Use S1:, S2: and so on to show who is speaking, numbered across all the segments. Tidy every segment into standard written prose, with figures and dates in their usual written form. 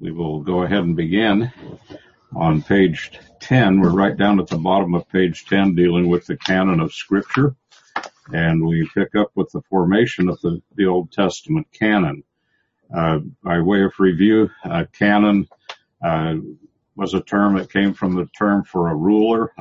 S1: We will go ahead and begin on page 10. We're right down at the bottom of page 10, dealing with the canon of Scripture, and we pick up with the formation of the Old Testament canon. By way of review, canon was a term that came from the term for a rule,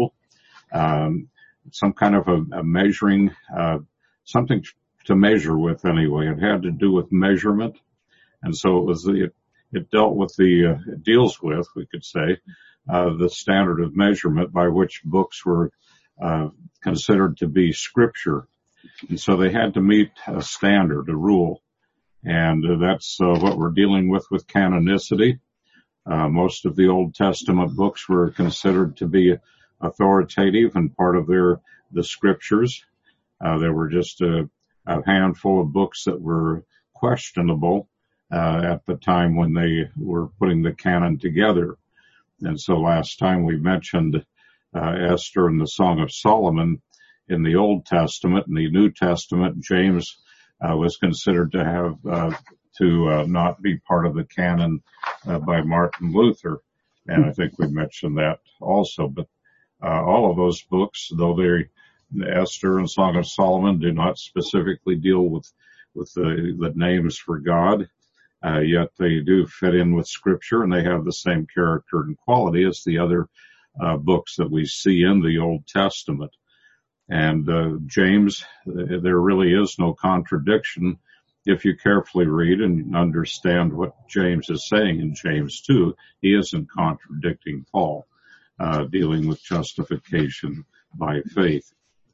S1: some kind of a measuring, something to measure with anyway. It had to do with measurement, and so it deals with, we could say, the standard of measurement by which books were considered to be Scripture. And so they had to meet a standard, a rule. And that's what we're dealing with canonicity. Most of the Old Testament books were considered to be authoritative and part of the Scriptures. There were just a handful of books that were questionable at the time when they were putting the canon together. And so last time we mentioned Esther and the Song of Solomon in the Old Testament. In the New Testament, James was considered to have not be part of the canon by Martin Luther. And I think we mentioned that also. But all of those books, though Esther and Song of Solomon do not specifically deal with the names for God, yet they do fit in with Scripture, and they have the same character and quality as the other books that we see in the Old Testament. And James, there really is no contradiction if you carefully read and understand what James is saying in James 2. He isn't contradicting Paul, dealing with justification by faith.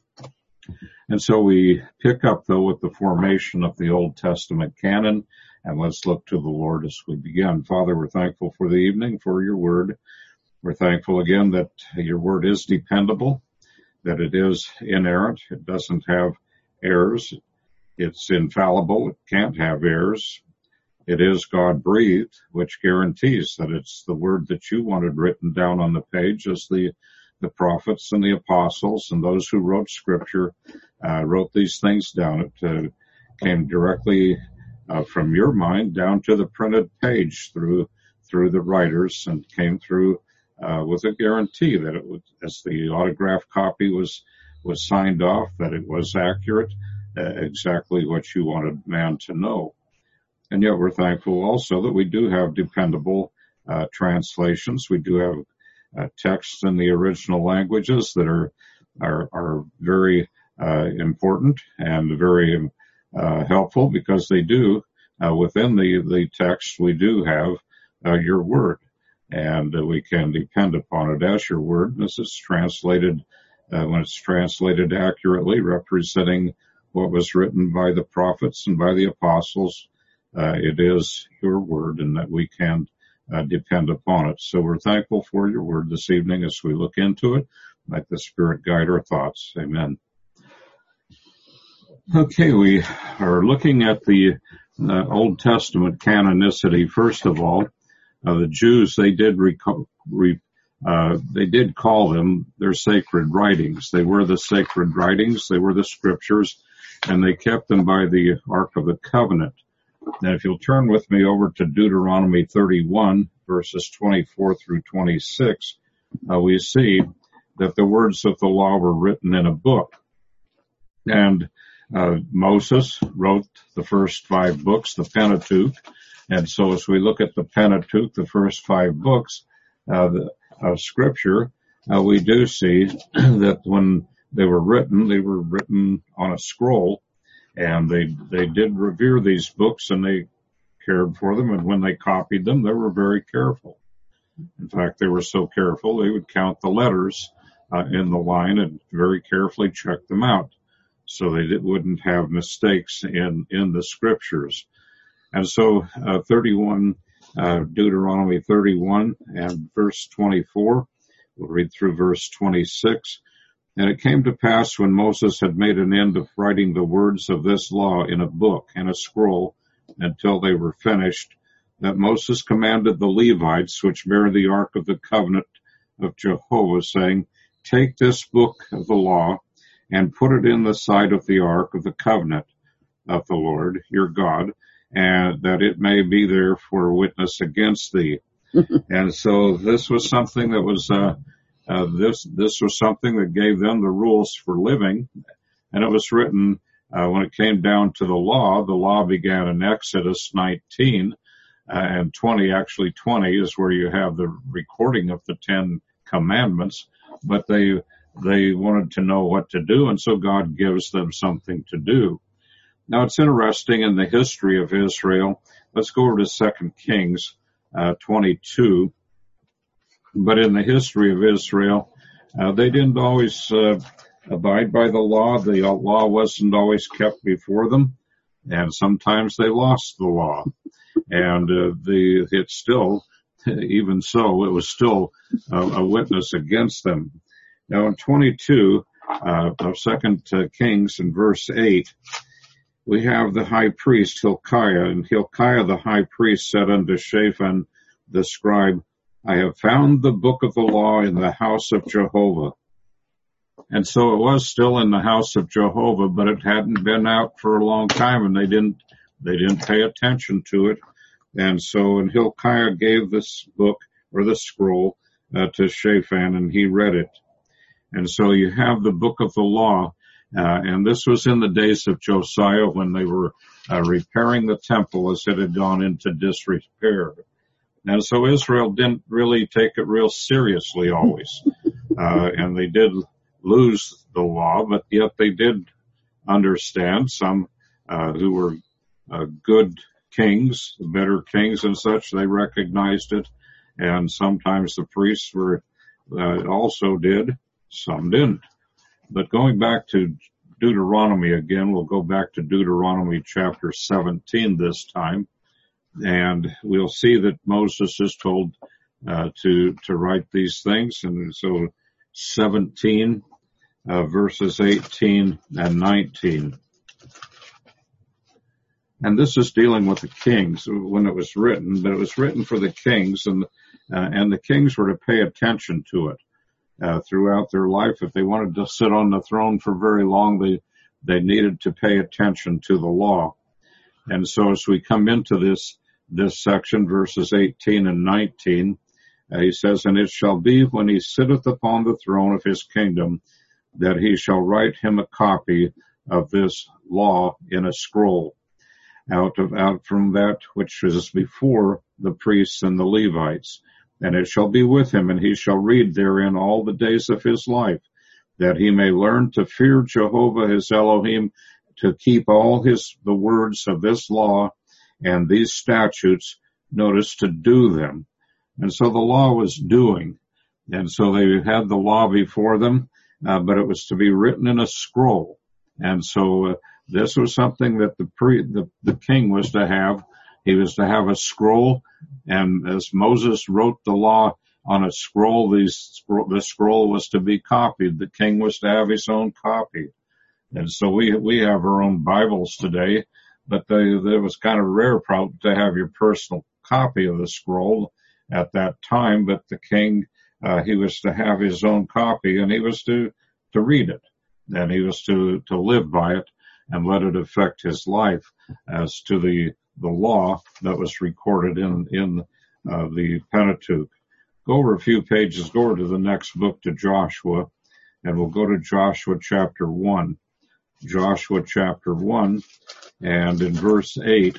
S1: And so we pick up, though, with the formation of the Old Testament canon, and let's look to the Lord as we begin. Father, we're thankful for the evening, for your word. We're thankful again that your word is dependable, that it is inerrant. It doesn't have errors. It's infallible. It can't have errors. It is God-breathed, which guarantees that it's the word that you wanted written down on the page as the prophets and the apostles and those who wrote Scripture wrote these things down. It came directly from your mind down to the printed page through the writers, and came through with a guarantee that it would, as the autograph copy was signed off, that it was accurate, exactly what you wanted man to know. And yet we're thankful also that we do have dependable translations. We do have texts in the original languages that are very important and very helpful, because they do within the text we do have your word, and we can depend upon it as your word. This is translated when it's translated accurately, representing what was written by the prophets and by the apostles. It is your word, and that we can depend upon it. So we're thankful for your word this evening as we look into it. Let the Spirit guide our thoughts. Amen. Okay, we are looking at the Old Testament canonicity. First of all, the Jews, they did call them their sacred writings. They were the sacred writings. They were the Scriptures, and they kept them by the Ark of the Covenant. Now, if you'll turn with me over to Deuteronomy 31, verses 24 through 26, we see that the words of the law were written in a book. And Moses wrote the first 5 books, the Pentateuch. And so as we look at the Pentateuch, the first 5 books of Scripture, we do see that when they were written on a scroll. And they did revere these books, and they cared for them. And when they copied them, they were very careful. In fact, they were so careful, they would count the letters in the line and very carefully check them out, so they wouldn't have mistakes in the Scriptures. And so Deuteronomy 31 and verse 24, we'll read through verse 26. And it came to pass, when Moses had made an end of writing the words of this law in a book and a scroll until they were finished, that Moses commanded the Levites, which bear the ark of the covenant of Jehovah, saying, Take this book of the law and put it in the side of the ark of the covenant of the Lord your God, and that it may be there for witness against thee. And so this was something that was, this was something that gave them the rules for living. And it was written, when it came down to the law began in Exodus 19, and 20, actually 20 is where you have the recording of the 10 commandments, but they wanted to know what to do, and so God gives them something to do. Now it's interesting in the history of Israel. Let's go over to 2 Kings 22. But in the history of Israel, they didn't always abide by the law. The law wasn't always kept before them, and sometimes they lost the law. And it still, even so, it was still a witness against them. Now in 22 of 2 Kings in verse 8, we have the high priest Hilkiah, and Hilkiah the high priest said unto Shaphan the scribe, I have found the book of the law in the house of Jehovah. And so it was still in the house of Jehovah, but it hadn't been out for a long time, and they didn't pay attention to it. And so, and Hilkiah gave this book, or the scroll, to Shaphan, and he read it. And so you have the book of the law, and this was in the days of Josiah when they were repairing the temple as it had gone into disrepair. And so Israel didn't really take it real seriously always. And they did lose the law, but yet they did understand. Some who were good kings, better kings and such, they recognized it. And sometimes the priests were also did. Some didn't. But going back to Deuteronomy again, we'll go back to Deuteronomy chapter 17 this time. And we'll see that Moses is told to write these things. And so 17 verses 18 and 19. And this is dealing with the kings when it was written, but it was written for the kings, and the kings were to pay attention to it throughout their life. If they wanted to sit on the throne for very long, they needed to pay attention to the law. And so as we come into this section, verses 18 and 19, he says, And it shall be when he sitteth upon the throne of his kingdom, that he shall write him a copy of this law in a scroll, out from that which is before the priests and the Levites. And it shall be with him, and he shall read therein all the days of his life, that he may learn to fear Jehovah his Elohim, to keep all the words of this law and these statutes, notice, to do them. And so the law was doing. And so they had the law before them, but it was to be written in a scroll. And so this was something that the king was to have. He was to have a scroll, and as Moses wrote the law on a scroll, the scroll was to be copied. The king was to have his own copy. And so we have our own Bibles today, but it was kind of rare probably to have your personal copy of the scroll at that time. But the king, he was to have his own copy, and he was to read it, and he was to live by it and let it affect his life as to the law that was recorded in the Pentateuch. Go over a few pages, go over to the next book, to Joshua, and we'll go to Joshua chapter 1. Joshua chapter 1, and in verse 8,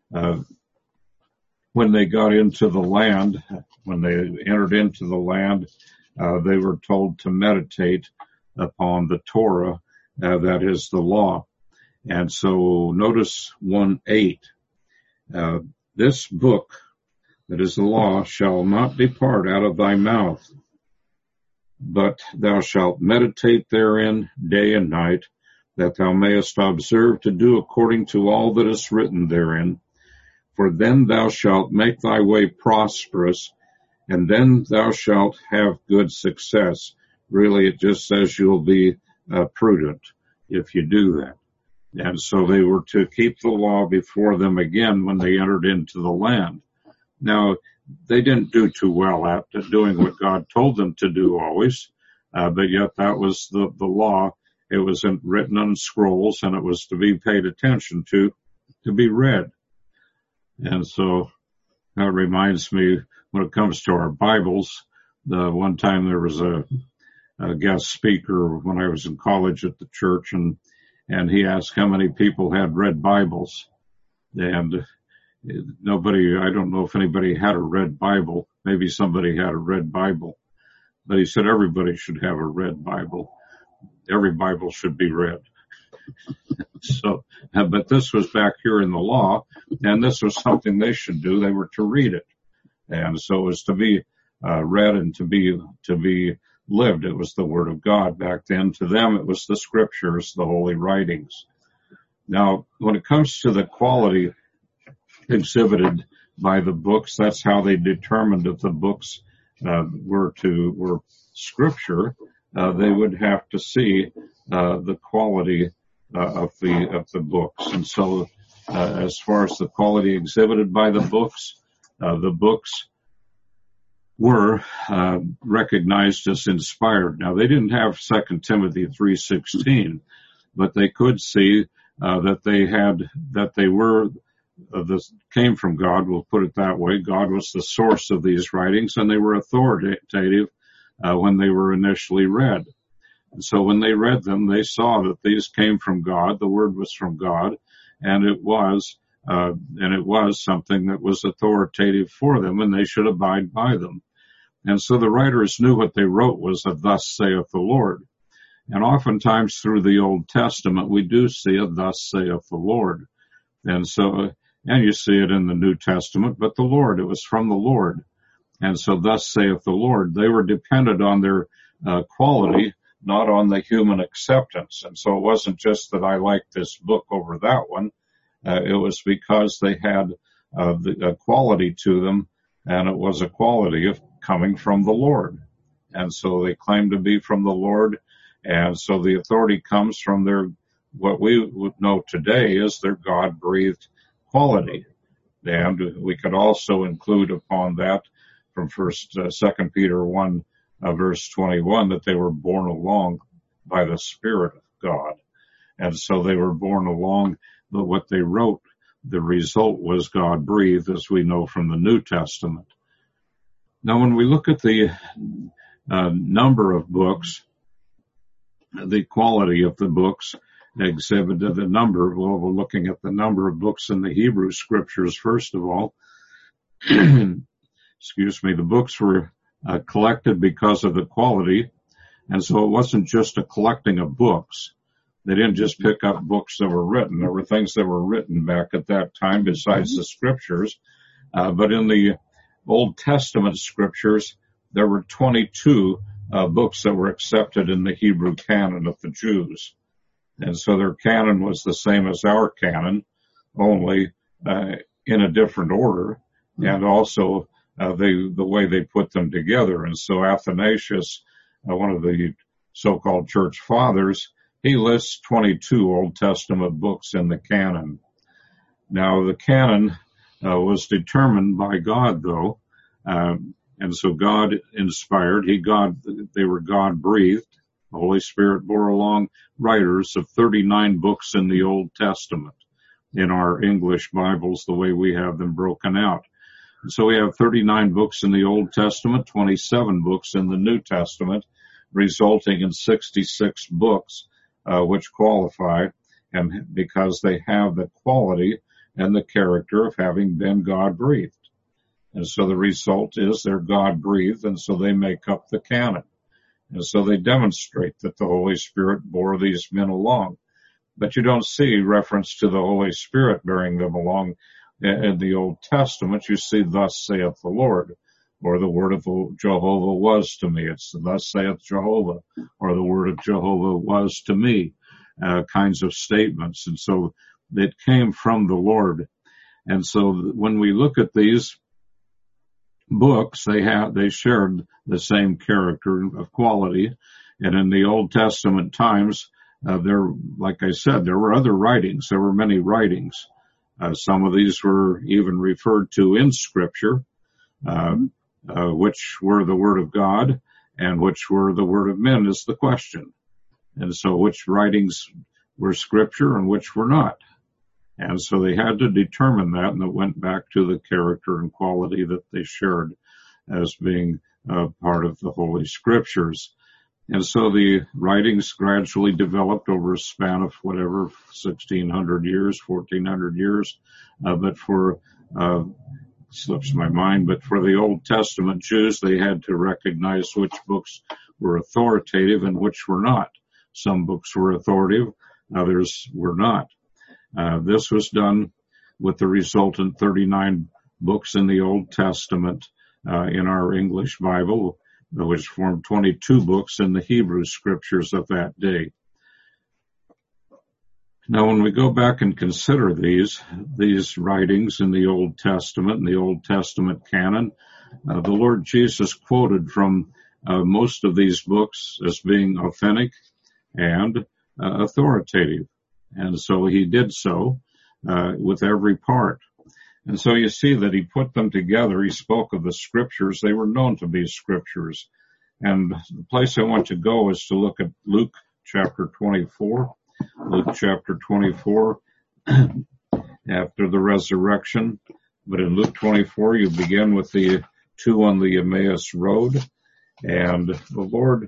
S1: when they got into the land, when they entered into the land, they were told to meditate upon the Torah, that is the law. And so notice 1:8, this book that is the law shall not depart out of thy mouth, but thou shalt meditate therein day and night, that thou mayest observe to do according to all that is written therein. For then thou shalt make thy way prosperous, and then thou shalt have good success. Really, it just says you'll be prudent if you do that. And so they were to keep the law before them again when they entered into the land. Now, they didn't do too well at doing what God told them to do always, but yet that was the law. It was written on scrolls, and it was to be paid attention to be read. And so that reminds me, when it comes to our Bibles, the one time there was a guest speaker when I was in college at the church, and he asked how many people had red Bibles. And nobody, I don't know if anybody had a red Bible. Maybe somebody had a red Bible. But he said everybody should have a red Bible. Every Bible should be read. So, but this was back here in the law, and this was something they should do. They were to read it. And so it was to be read and to be lived. It was the Word of God back then. To them, it was the Scriptures, the holy writings. Now, when it comes to the quality exhibited by the books, that's how they determined that the books were Scripture. They would have to see the quality of the books. And so, as far as the quality exhibited by the books were recognized as inspired. Now, they didn't have 2 Timothy 3:16, but they could see that they were came from God. We'll put it that way. God was the source of these writings, and they were authoritative when they were initially read. And so when they read them, they saw that these came from God. The Word was from God, and it was something that was authoritative for them, and they should abide by them. And so the writers knew what they wrote was a "Thus saith the Lord." And oftentimes through the Old Testament, we do see a "Thus saith the Lord." And so, and you see it in the New Testament, but the Lord, it was from the Lord. And so, "Thus saith the Lord," they were dependent on their quality, not on the human acceptance. And so it wasn't just that I liked this book over that one. It was because they had a quality to them, and it was a quality of coming from the Lord. And so they claim to be from the Lord, and so the authority comes from what we would know today is their God-breathed quality. And we could also include upon that from 2 Peter 1, verse 21, that they were borne along by the Spirit of God. And so they were borne along, but what they wrote, the result was God-breathed, as we know from the New Testament. Now, when we look at the number of books, the quality of the books exhibited the number. Well, we're looking at the number of books in the Hebrew Scriptures, first of all. Excuse me, the books were collected because of the quality, and so it wasn't just a collecting of books. They didn't just pick up books that were written. There were things that were written back at that time besides the Scriptures, but in the Old Testament Scriptures, there were 22 books that were accepted in the Hebrew canon of the Jews. And so their canon was the same as our canon, only in a different order, and also the way they put them together. And so Athanasius, one of the so-called church fathers, he lists 22 Old Testament books in the canon. Now, the canon was determined by God, though, and so God inspired. They were God-breathed. The Holy Spirit bore along writers of 39 books in the Old Testament in our English Bibles, the way we have them broken out. And so we have 39 books in the Old Testament, 27 books in the New Testament, resulting in 66 books which qualify, and because they have the quality and the character of having been God-breathed. And so the result is they're God-breathed, and so they make up the canon. And so they demonstrate that the Holy Spirit bore these men along. But you don't see reference to the Holy Spirit bearing them along in the Old Testament. You see, "Thus saith the Lord," or "the word of Jehovah was to me." It's "Thus saith Jehovah," or "the word of Jehovah was to me," kinds of statements. And so it came from the Lord. And so when we look at these books, they shared the same character of quality. And in the Old Testament times, like I said, there were other writings. There were many writings. Some of these were even referred to in Scripture, which were the Word of God and which were the Word of men is the question. And so which writings were Scripture and which were not? And so they had to determine that, and it went back to the character and quality that they shared as being part of the Holy Scriptures. And so the writings gradually developed over a span of whatever, 1,600 years, 1,400 years. But for, slips my mind, but for the Old Testament Jews, they had to recognize which books were authoritative and which were not. Some books were authoritative, others were not. This was done with the resultant 39 books in the Old Testament in our English Bible, which formed 22 books in the Hebrew Scriptures of that day. Now, when we go back and consider these writings in the Old Testament, in the Old Testament canon, the Lord Jesus quoted from most of these books as being authentic and authoritative. And so he did so with every part. And so you see that he put them together. He spoke of the Scriptures. They were known to be Scriptures. And the place I want to go is to look at Luke chapter 24. Luke chapter 24, after the resurrection. But in Luke 24, you begin with the two on the Emmaus Road. And the Lord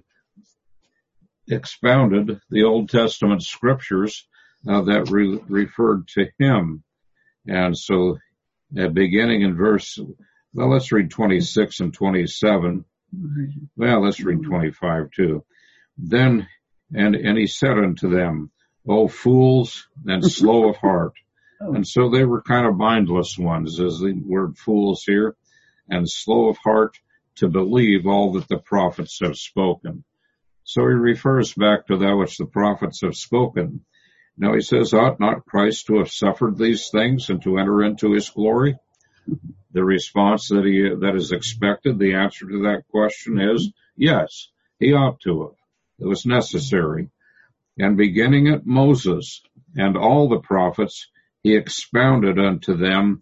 S1: expounded the Old Testament Scriptures that referred to him. And so beginning in let's read 26 and 27. Well, let's read 25 too. Then, and he said unto them, O fools and slow of heart. And so they were kind of mindless ones, as the word fools here, and slow of heart to believe all that the prophets have spoken. So he refers back to that which the prophets have spoken. Now he says, ought not Christ to have suffered these things and to enter into his glory? The response that is expected, the answer to that question is, yes, he ought to have. It was necessary. And beginning at Moses and all the prophets, he expounded unto them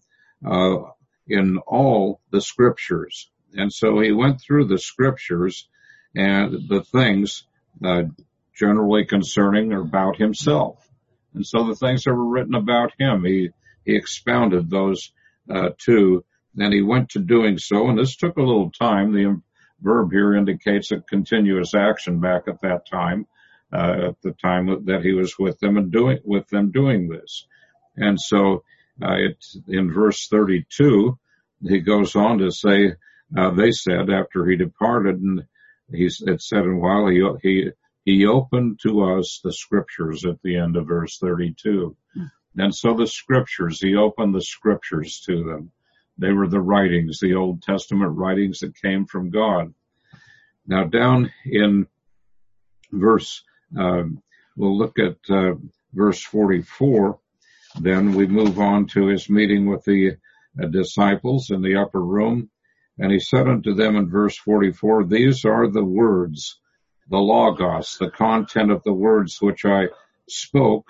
S1: in all the Scriptures. And so he went through the Scriptures and the things generally concerning or about himself. And so the things that were written about him, he expounded those too. And he went to doing so, and this took a little time. The verb here indicates a continuous action back at that time. At the time that he was with them and doing this. And so, in verse 32, he goes on to say, they said after he departed, and it said, and while he opened to us the Scriptures at the end of verse 32. And so the Scriptures, he opened the Scriptures to them. They were the writings, the Old Testament writings that came from God. Now down in we'll look at verse 44. Then we move on to his meeting with the disciples in the upper room. And he said unto them in verse 44, these are the words, the Logos, the content of the words which I spoke.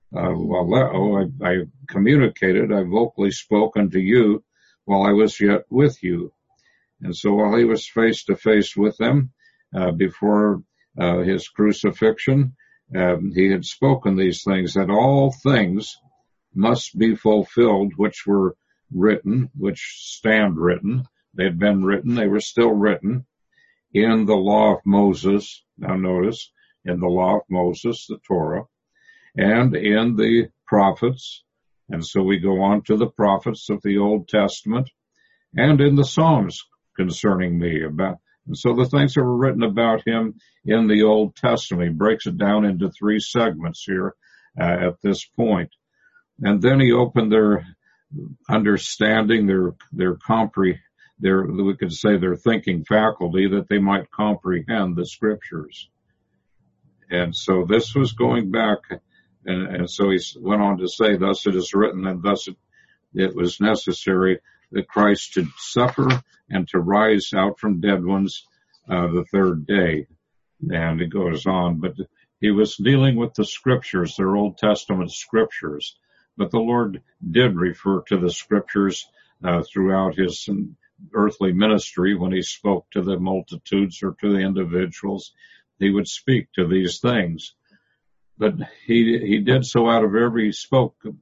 S1: I communicated, I vocally spoke unto you while I was yet with you. And so while he was face to face with them before his crucifixion, he had spoken these things, that all things must be fulfilled which were written, which stand written. They had been written, they were still written in the law of Moses. Now notice, in the law of Moses, the Torah, and in the prophets. And so we go on to the prophets of the Old Testament, and in the Psalms concerning me. And so the things that were written about him in the Old Testament, he breaks it down into three segments here at this point. And then he opened their understanding, we could say their thinking faculty, that they might comprehend the Scriptures. And so this was going back, and so he went on to say, thus it is written, and thus it was necessary that Christ should suffer and to rise out from dead ones the third day. And it goes on, but he was dealing with the Scriptures, their Old Testament Scriptures. But the Lord did refer to the Scriptures throughout his earthly ministry when he spoke to the multitudes or to the individuals. He would speak to these things. But he did so spoke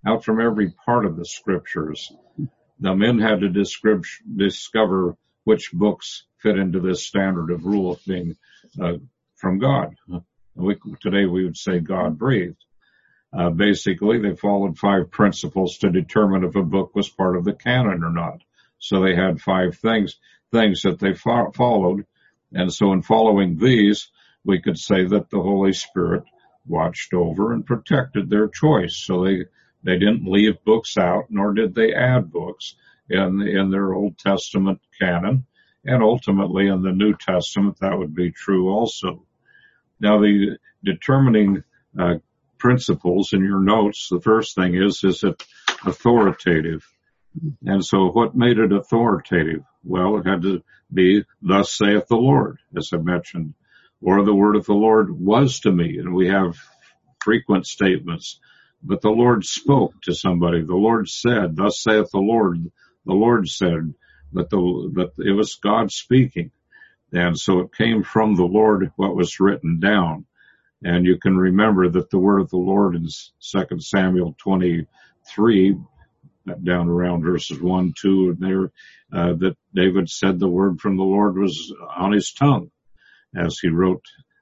S1: out from every part of the scriptures. Now, men had to discover which books fit into this standard of rule of being from God. Today we would say God breathed. Basically, they followed 5 principles to determine if a book was part of the canon or not. So they had 5 things that they followed. And so in following these, we could say that the Holy Spirit watched over and protected their choice. So they didn't leave books out, nor did they add books in their Old Testament canon. And ultimately in the New Testament, that would be true also. Now, the determining principles in your notes, the first thing is it authoritative? And so what made it authoritative? Well, it had to be, thus saith the Lord, as I mentioned, or the word of the Lord was to me. And we have frequent statements, but the Lord spoke to somebody. The Lord said, thus saith the Lord. The Lord said that it was God speaking. And so it came from the Lord, what was written down. And you can remember that the word of the Lord in 2 Samuel 23, down around verses 1, 2, and there, that David said the word from the Lord was on his tongue as he wrote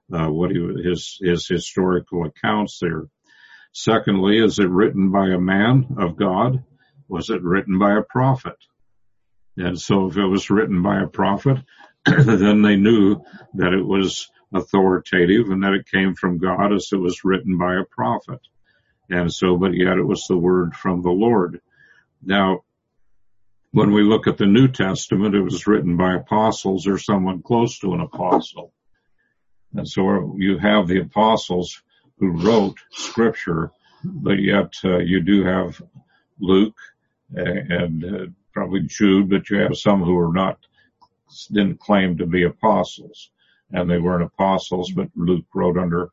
S1: his historical accounts there. Secondly, is it written by a man of God? Was it written by a prophet? And so if it was written by a prophet, then they knew that it was authoritative and that it came from God as it was written by a prophet. And so, but yet it was the word from the Lord. Now, when we look at the New Testament, it was written by apostles or someone close to an apostle. And so you have the apostles who wrote scripture, but yet you do have Luke and probably Jude, but you have some who didn't claim to be apostles, and they weren't apostles, but Luke wrote under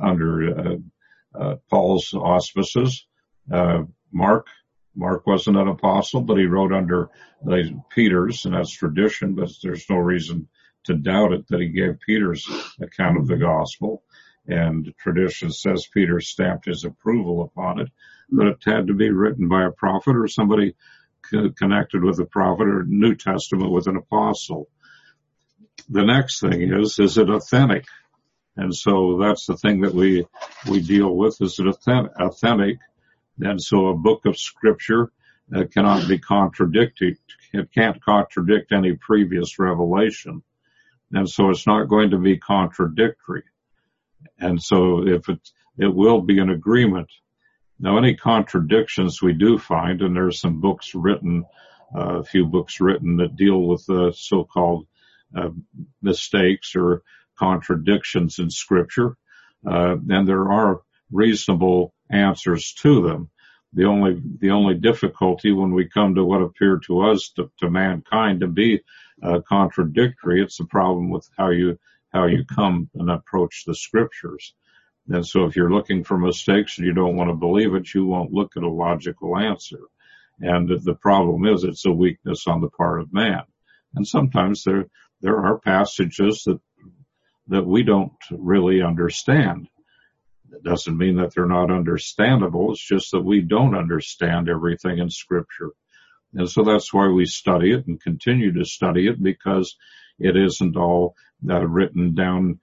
S1: Paul's auspices. Mark wasn't an apostle, but he wrote under Peter's, and that's tradition, but there's no reason to doubt it that he gave Peter's account of the gospel. And tradition says Peter stamped his approval upon it, but it had to be written by a prophet or somebody connected with a prophet, or New Testament with an apostle. The next thing is it authentic? And so that's the thing that we deal with. Is it authentic? And so a book of scripture cannot be contradicted. It can't contradict any previous revelation. And so it's not going to be contradictory. And so if it will be an agreement. Now, any contradictions we do find, and there's some books written, a few books written that deal with the so-called mistakes or contradictions in scripture, and there are reasonable answers to them. The only difficulty when we come to what appear to us, to mankind, to be contradictory, it's a problem with how you come and approach the scriptures. And so if you're looking for mistakes and you don't want to believe it, you won't look at a logical answer. And the problem is it's a weakness on the part of man. And sometimes there are passages that we don't really understand. It doesn't mean that they're not understandable. It's just that we don't understand everything in scripture. And so that's why we study it and continue to study it, because it isn't all written down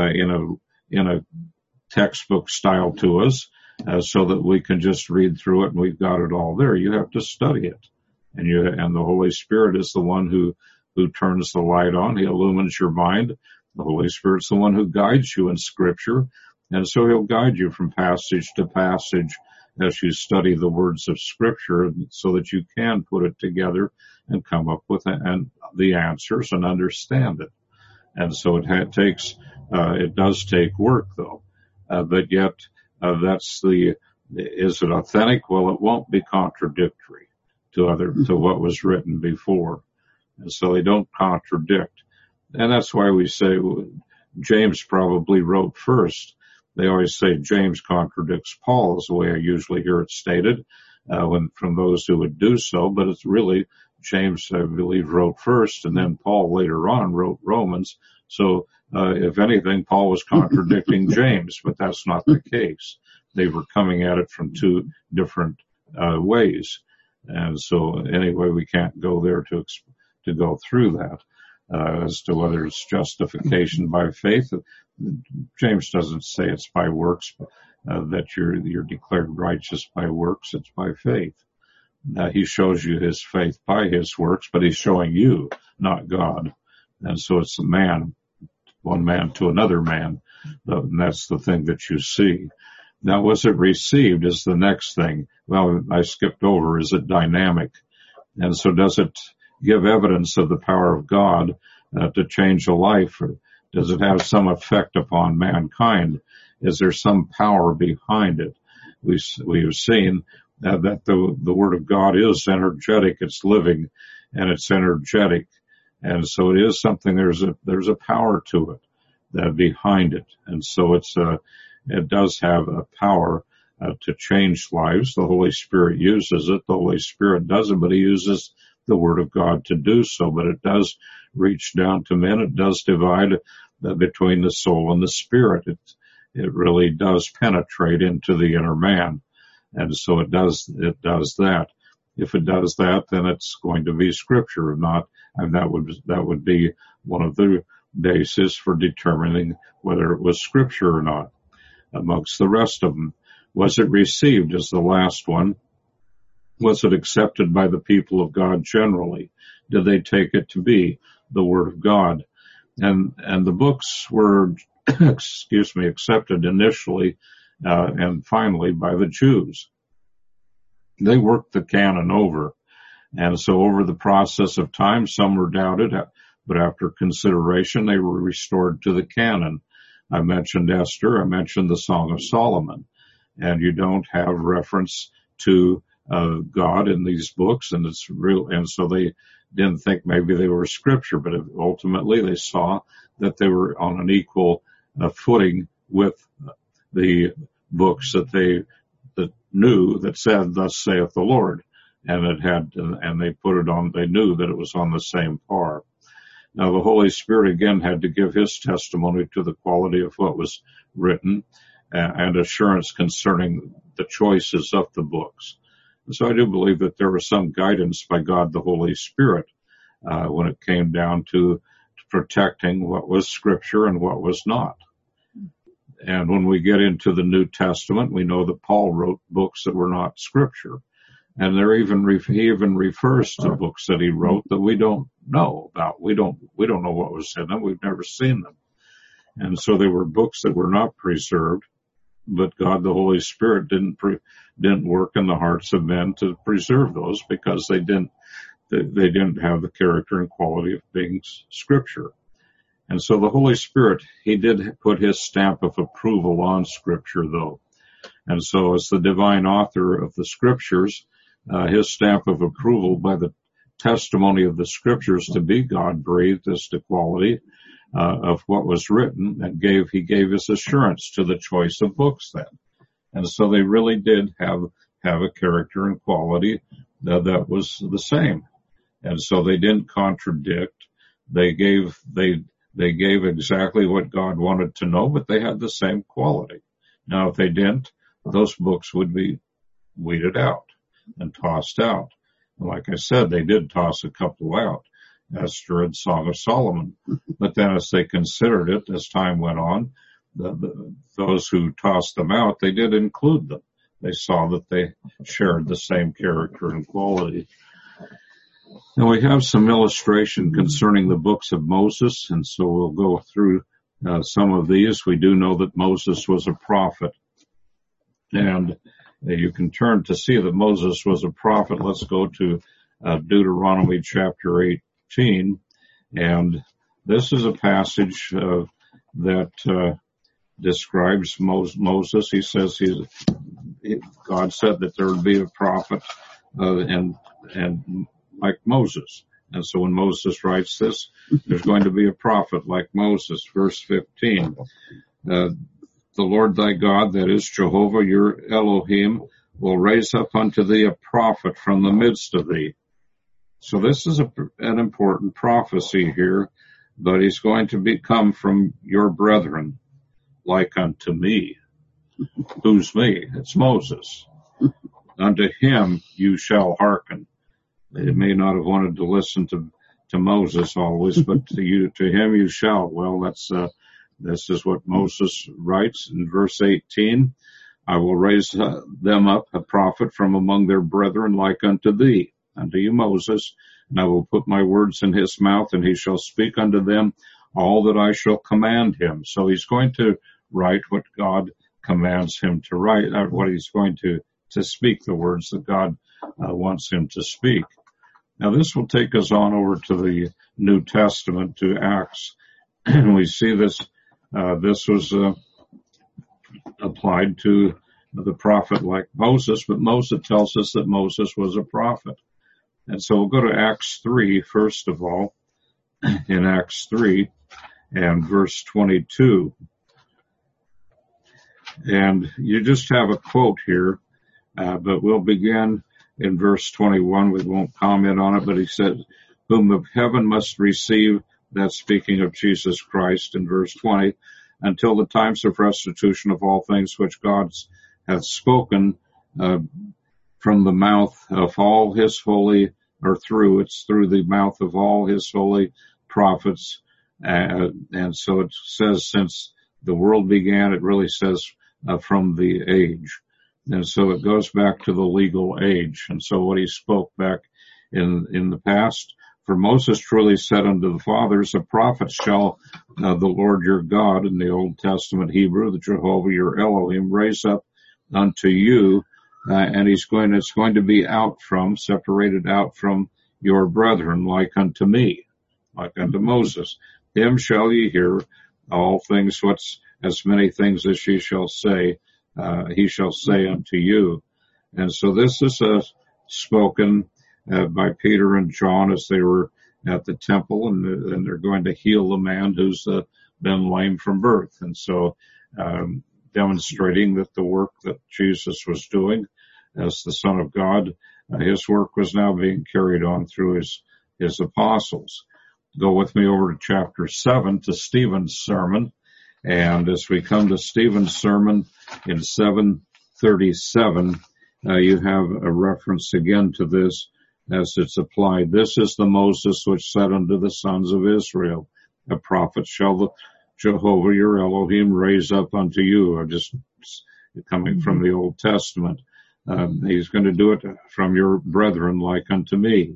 S1: in a textbook style to us, so that we can just read through it and we've got it all there. You have to study it, and the Holy Spirit is the one who turns the light on. He illumines your mind. The Holy Spirit's the one who guides you in scripture, and so he'll guide you from passage to passage as you study the words of scripture, so that you can put it together and come up with the answers and understand it. And so it does take work though. But yet, is it authentic? Well, it won't be contradictory to what was written before. And so they don't contradict. And that's why we say James probably wrote first. They always say James contradicts Paul, is the way I usually hear it stated, from those who would do so, but it's really James, I believe, wrote first, and then Paul later on wrote Romans. So, if anything, Paul was contradicting James, but that's not the case. They were coming at it from two different ways. And so anyway, we can't go there to go through that. As to whether it's justification by faith, James doesn't say it's by works, that you're declared righteous by works. It's by faith. He shows you his faith by his works, but he's showing you, not God. And so it's one man to another man. And that's the thing that you see. Now, was it received is the next thing. Well, I skipped over. Is it dynamic? And so does it give evidence of the power of God to change a life? Or does it have some effect upon mankind? Is there some power behind it? We have seen that the Word of God is energetic, it's living, and it's energetic. And so it is something, there's a power to it, behind it. And so it does have a power to change lives. The Holy Spirit uses it. The Holy Spirit doesn't, but he uses the Word of God to do so. But it does reach down to men. It does divide between the soul and the spirit. It really does penetrate into the inner man. And so it does that. If it does that, then it's going to be Scripture, not, and that would be one of the bases for determining whether it was Scripture or not. Amongst the rest of them, was it received as the last one? Was it accepted by the people of God generally? Did they take it to be the Word of God? And the books were, accepted initially and finally by the Jews. They worked the canon over. And so over the process of time, some were doubted, but after consideration, they were restored to the canon. I mentioned Esther. I mentioned the Song of Solomon. And you don't have reference to God in these books, and it's real. And so they didn't think maybe they were Scripture, but ultimately they saw that they were on an equal footing with the books that knew that said, "Thus saith the Lord," and they put it on. They knew that it was on the same par. Now the Holy Spirit again had to give his testimony to the quality of what was written and assurance concerning the choices of the books. And so I do believe that there was some guidance by God the Holy Spirit when it came down to protecting what was Scripture and what was not. And when we get into the New Testament, we know that Paul wrote books that were not Scripture. And he even refers to books that he wrote that we don't know about. We don't know what was in them. We've never seen them. And so they were books that were not preserved, but God, the Holy Spirit, didn't work in the hearts of men to preserve those because they didn't have the character and quality of being Scripture. And so the Holy Spirit, he did put his stamp of approval on Scripture, though. And so as the divine author of the Scriptures, his stamp of approval by the testimony of the Scriptures to be God-breathed as to quality of what was written, and he gave his assurance to the choice of books then. And so they really did have a character and quality that was the same. And so they didn't contradict. They gave exactly what God wanted to know, but they had the same quality. Now, if they didn't, those books would be weeded out and tossed out. And like I said, they did toss a couple out, Esther and Song of Solomon. But then as they considered it, as time went on, those who tossed them out, they did include them. They saw that they shared the same character and quality. Now we have some illustration concerning the books of Moses, and so we'll go through some of these. We do know that Moses was a prophet, and you can turn to see that Moses was a prophet. Let's go to Deuteronomy chapter 18, and this is a passage that describes Moses. He says God said that there would be a prophet and like Moses. And so when Moses writes this, there's going to be a prophet like Moses. Verse 15, the Lord thy God, that is Jehovah your Elohim, will raise up unto thee a prophet from the midst of thee. So this is an important prophecy here, but he's going to come from your brethren, like unto me. Who's me? It's Moses. unto him you shall hearken. They may not have wanted to listen to Moses always, but to him you shall. Well, this is what Moses writes in verse 18. I will raise them up a prophet from among their brethren like unto thee, unto you, Moses, and I will put my words in his mouth, and he shall speak unto them all that I shall command him. So he's going to write what God commands him to write, what he's going to speak, the words that God wants him to speak. Now this will take us on over to the New Testament, to Acts, and we see this was applied to the prophet like Moses, but Moses tells us that Moses was a prophet. And so we'll go to Acts 3, first of all, in Acts 3 and verse 22. And you just have a quote here, but we'll begin in verse 21. We won't comment on it, but he said, whom of heaven must receive, that's speaking of Jesus Christ in verse 20, until the times of restitution of all things which God hath spoken from the mouth of all his holy, or through the mouth of all his holy prophets. And so it says since the world began, it really says from the age. And so it goes back to the legal age. And so what he spoke back in the past, for Moses truly said unto the fathers, a prophet shall the Lord your God, in the Old Testament Hebrew, the Jehovah your Elohim, raise up unto you, and it's going to be separated out from your brethren, like unto me, like unto Moses. Him shall ye hear all things, as many things as he shall say unto you. And so this is spoken by Peter and John as they were at the temple, and they're going to heal the man who's been lame from birth. And so demonstrating that the work that Jesus was doing as the Son of God, his work was now being carried on through his apostles. Go with me over to chapter 7, to Stephen's sermon. And as we come to Stephen's sermon in 737, you have a reference again to this as it's applied. This is the Moses which said unto the sons of Israel, a prophet shall the Jehovah your Elohim raise up unto you. Just coming from the Old Testament. He's going to do it from your brethren like unto me.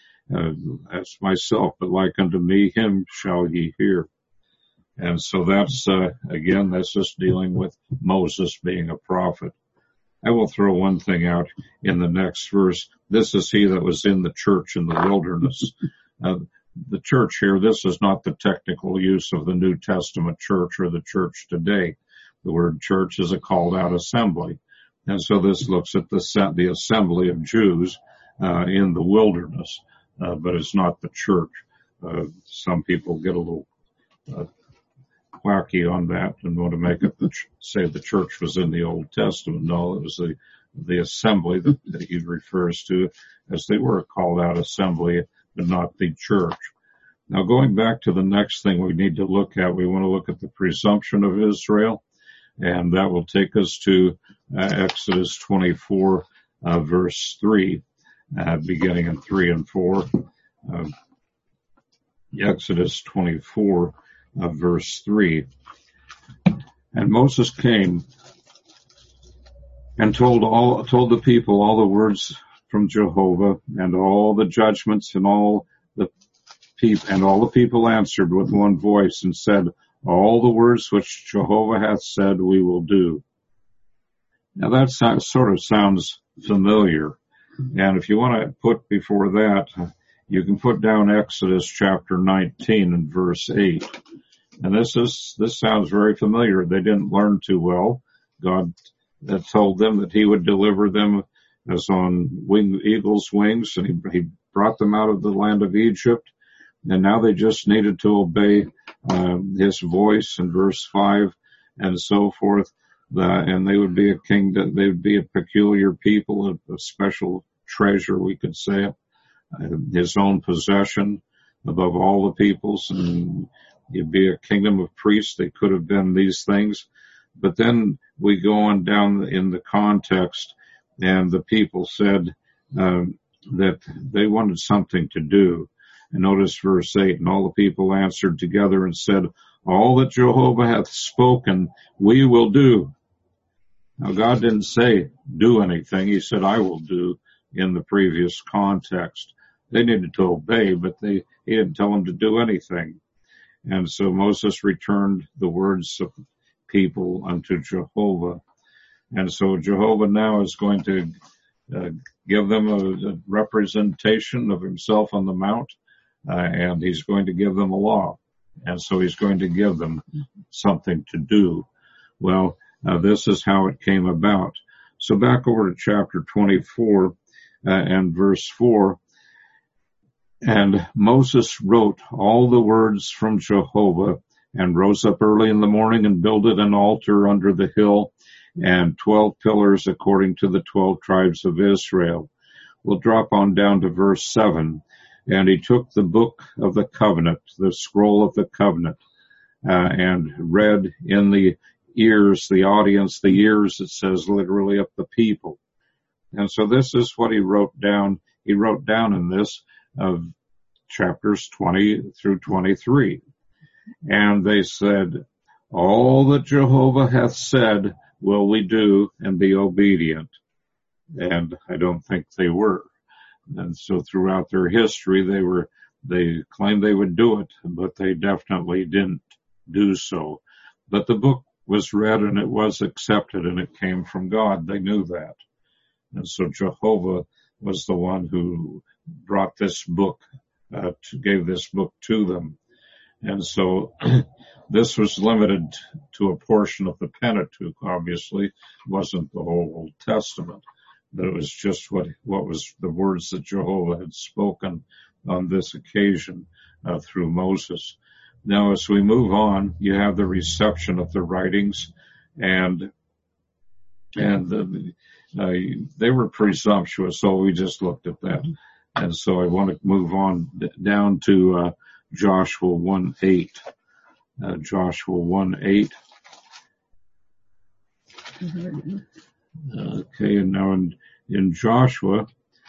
S1: As myself, but like unto me, him shall ye hear. And so that's, again, that's just dealing with Moses being a prophet. I will throw one thing out in the next verse. This is he that was in the church in the wilderness. The church here, this is not the technical use of the New Testament church or the church today. The word church is a called out assembly. And so this looks at the assembly of Jews in the wilderness, but it's not the church. Some people get a little wacky on that and want to make it say the church was in the Old Testament. No, it was the assembly that he refers to as they were a called out assembly, but not the church. Now going back to the next thing we need to look at, we want to look at the presumption of Israel, and that will take us to Exodus 24, verse 3, beginning in 3 and 4. Exodus 24, verse 3. And Moses came and told the people all the words from Jehovah, and all the judgments, and all the people answered with one voice and said, all the words which Jehovah hath said we will do. Now that sort of sounds familiar. And if you want to put before that, you can put down Exodus chapter 19 and verse 8. And this sounds very familiar. They didn't learn too well. God had told them that he would deliver them as on eagle's wings, and he brought them out of the land of Egypt. And now they just needed to obey his voice in verse 5 and so forth. And they would be a kingdom, they would be a peculiar people, a special treasure, we could say, his own possession above all the peoples, and you'd be a kingdom of priests. They could have been these things. But then we go on down in the context, and the people said that they wanted something to do. And notice verse 8, and all the people answered together and said, all that Jehovah hath spoken, we will do. Now God didn't say do anything. He said, I will do in the previous context. They needed to obey, but he didn't tell them to do anything. And so Moses returned the words of people unto Jehovah. And so Jehovah now is going to give them a representation of himself on the mount, and he's going to give them a law. And so he's going to give them something to do. Well, this is how it came about. So back over to chapter 24 and verse 4. And Moses wrote all the words from Jehovah, and rose up early in the morning and builded an altar under the hill, and 12 pillars according to the 12 tribes of Israel. We'll drop on down to verse 7. And he took the book of the covenant, the scroll of the covenant, and read in the ears, the audience, the ears, it says literally of the people. And so this is what he wrote down. He wrote down in this of chapters 20 through 23. And they said, all that Jehovah hath said will we do and be obedient. And I don't think they were. And so throughout their history, they claimed they would do it, but they definitely didn't do so. But the book was read and it was accepted and it came from God. They knew that. And so Jehovah was the one who brought this book, gave this book to them. And so this was limited to a portion of the Pentateuch, obviously. It wasn't the whole Old Testament. But it was just what was the words that Jehovah had spoken on this occasion through Moses. Now, as we move on, you have the reception of the writings, and they were presumptuous, so we just looked at that. And so I want to move on down to Joshua 1:8. Joshua 1:8. Okay, and now in Joshua,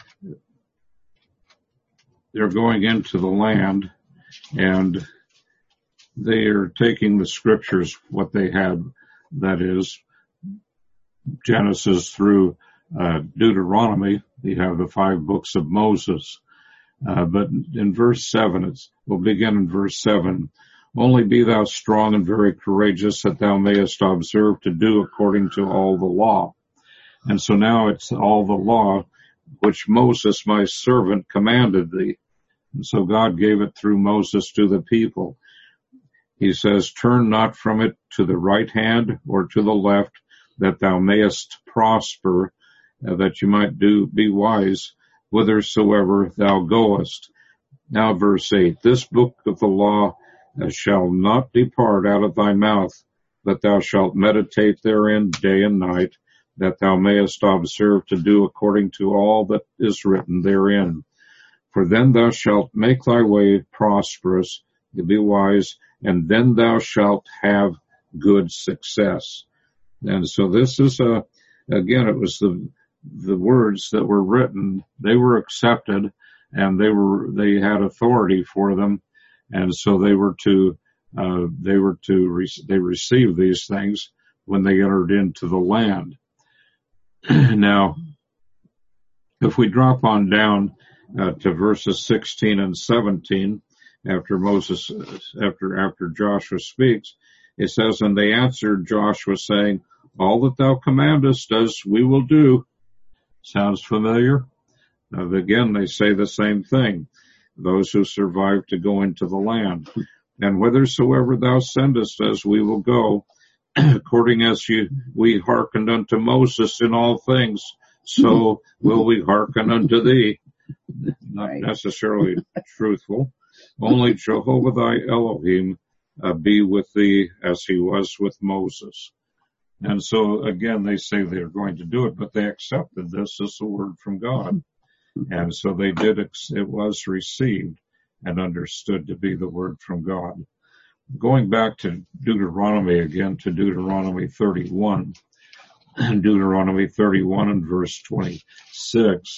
S1: they're going into the land, and they are taking the scriptures, what they had, that is, Genesis through Deuteronomy. You have the 5 books of Moses. But in verse 7, we'll begin in verse 7. Only be thou strong and very courageous, that thou mayest observe to do according to all the law. And so now it's all the law which Moses, my servant, commanded thee. And so God gave it through Moses to the people. He says, turn not from it to the right hand or to the left, that thou mayest prosper, that you might be wise whithersoever thou goest. Now verse 8, this book of the law shall not depart out of thy mouth, but thou shalt meditate therein day and night, that thou mayest observe to do according to all that is written therein. For then thou shalt make thy way prosperous, to be wise, and then thou shalt have good success. And so this is again, it was the words that were written. They were accepted, and they had authority for them, and so they received these things when they entered into the land. Now, if we drop on down to verses 16 and 17, after Joshua speaks, it says, and they answered Joshua, saying, all that thou commandest us, we will do. Sounds familiar? Again, they say the same thing. Those who survive to go into the land. And whithersoever thou sendest us, we will go, according as we hearkened unto Moses in all things, so will we hearken unto thee. Not necessarily truthful. Only Jehovah thy Elohim be with thee as he was with Moses. And so again, they say they're going to do it, but they accepted this as a word from God. And so they did, it was received and understood to be the word from God. Going back to Deuteronomy again, to Deuteronomy 31, Deuteronomy 31 and verse 26.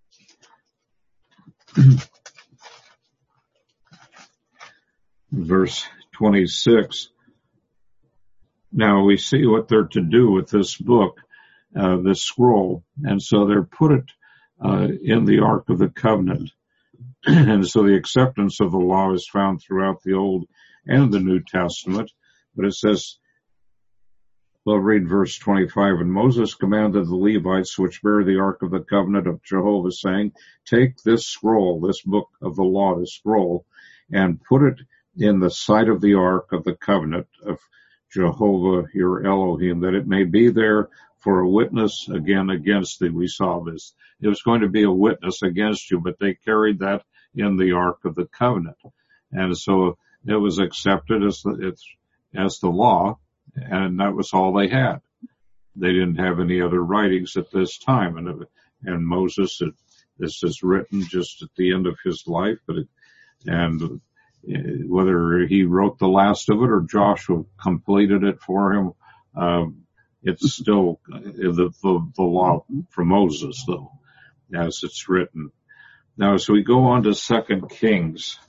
S1: Verse 26. Now we see what they're to do with this book, this scroll. And so they're put it in the Ark of the Covenant. And so the acceptance of the law is found throughout the Old and the New Testament. But it says, we'll read verse 25. And Moses commanded the Levites which bear the Ark of the Covenant of Jehovah, saying, take this scroll, this book of the law, this scroll, and put it in the sight of the Ark of the Covenant of Jehovah your Elohim, that it may be there for a witness again against thee. We saw this. It was going to be a witness against you, but they carried that in the Ark of the Covenant. And so it was accepted as the law, and that was all they had. They didn't have any other writings at this time. And Moses, this is written just at the end of his life, and whether he wrote the last of it or Joshua completed it for him, it's still the law from Moses, though, as it's written. Now, as we go on to 2 Kings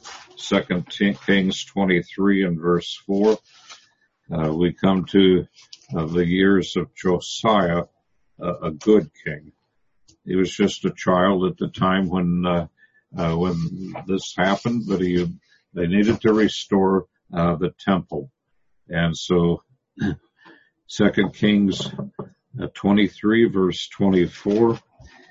S1: 23 and verse 4, we come to the years of Josiah, a good king. He was just a child at the time when this happened, but they needed to restore the temple. And so 2 Kings 23 verse 24.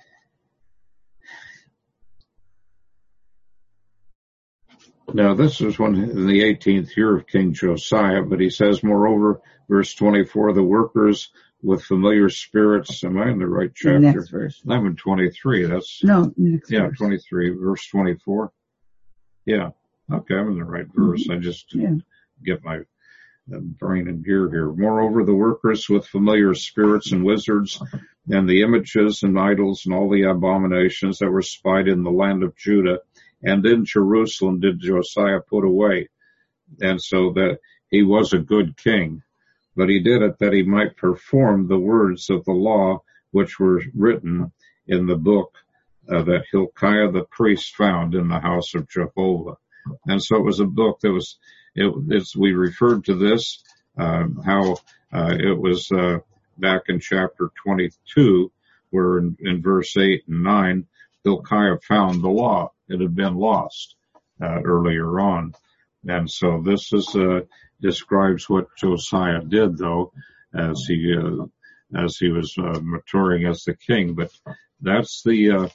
S1: Now this is in the 18th year of King Josiah, but he says, moreover, verse 24, the workers with familiar spirits. Am I in the right chapter?
S2: The next verse.
S1: I'm in 23. That's
S2: next
S1: yeah,
S2: verse.
S1: 23 verse 24. Yeah. Okay, I'm in the right verse. I just get my brain in gear here. Moreover, the workers with familiar spirits and wizards and the images and idols and all the abominations that were spied in the land of Judah and in Jerusalem did Josiah put away. And so that he was a good king, but he did it that he might perform the words of the law which were written in the book that Hilkiah the priest found in the house of Jehovah. And so it was a book that we referred to this, how it was back in chapter 22, where in verse 8 and 9, Hilkiah found the law. It had been lost earlier on. And so this describes what Josiah did, though, as he was maturing as the king. But that's the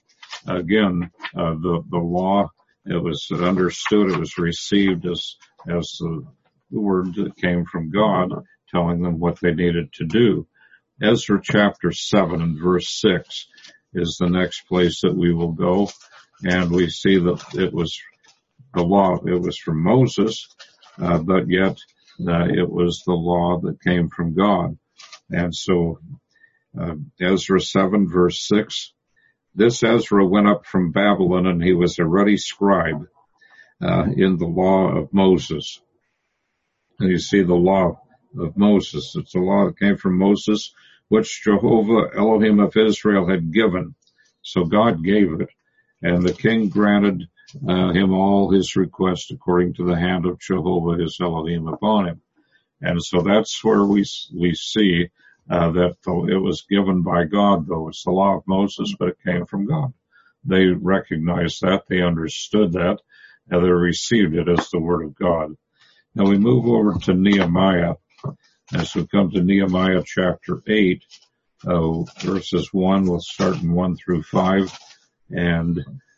S1: law. It was understood, it was received as the word that came from God, telling them what they needed to do. Ezra chapter 7 and verse 6 is the next place that we will go, and we see that it was the law. It was from Moses, but yet it was the law that came from God. And so Ezra 7 verse 6, this Ezra went up from Babylon, and he was a ruddy scribe in the law of Moses. And you see the law of Moses. It's a law that came from Moses, which Jehovah Elohim of Israel had given. So God gave it, and the king granted him all his requests according to the hand of Jehovah his Elohim upon him. And so that's where we see that it was given by God, though. It's the law of Moses, but it came from God. They recognized that, they understood that, and they received it as the word of God. Now we move over to Nehemiah. As we come to Nehemiah chapter 8, verses 1, we'll start in 1 through 5, and